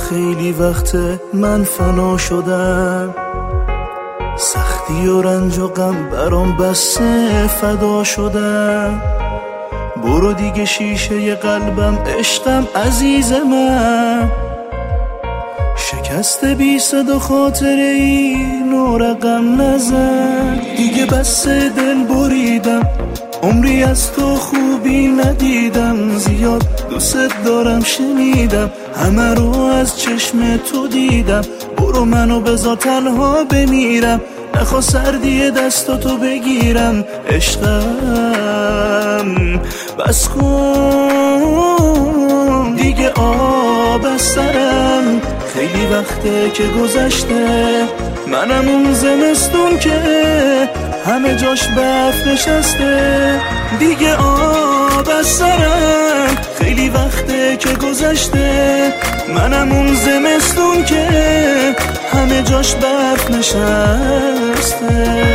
خیلی وقت من فنا شدم، سختی و رنج و غم برام بسه فدا شدم. برو دیگه شیشه قلبم عشقم عزیز من، شکست بی صدا خاطره ای نو رقم نزن. دیگه بس دل بریدم، عمری از تو خوبی ندیدم، زیاد دوست دارم شنیدم، همه رو از چشم تو دیدم. برو منو بذار تنها بمیرم، نخوا سردی دستاتو بگیرم. عشقم بس کن دیگه آب از سرم، خیلی وقته که گذشته، منم اون زمستون که همه جاش برف نشسته. دیگه آب از سرم، خیلی وقته که گذشته، منم اون زمستون که همه جاش برف نشسته.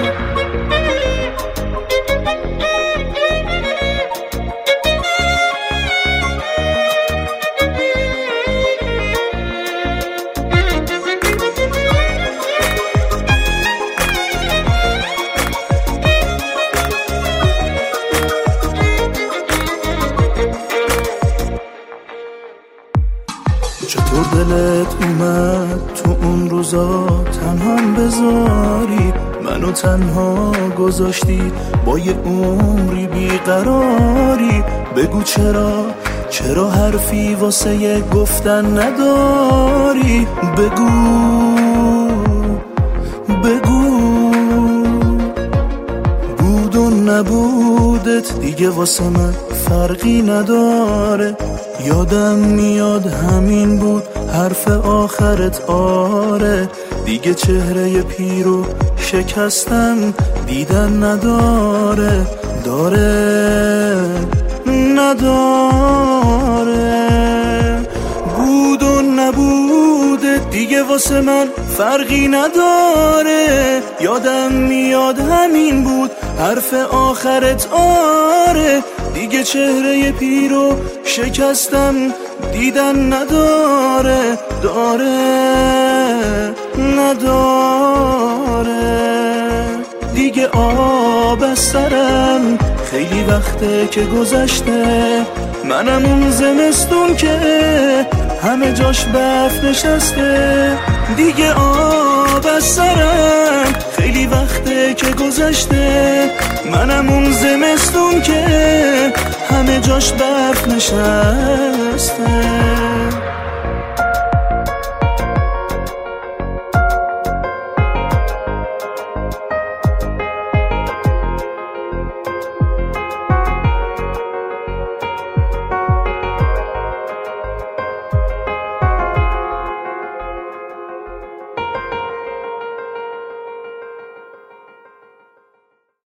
چطور دلت اومد تو اون روزا تنهام بذاری، منو تنها گذاشتی با یه عمری بیقراری. بگو چرا حرفی واسه یه گفتن نداری؟ بگو بود و نبودت دیگه واسه من فرقی نداره. یادم میاد همین بود حرف آخرت، آره. دیگه چهره پیرو شکستن دیدن نداره، نداره. بود و نبوده دیگه واسه من فرقی نداره. یادم میاد همین بود حرف آخرت، آره. دیگه چهره پیرو شکستم دیدن نداره، نداره. دیگه آب از سرم، خیلی وقته که گذشته، منم اون زمستون که همه جاش برف نشسته. دیگه آب از سرم، خیلی وقته که گذشته، منم اون زمستون که همه جاش برف نشسته.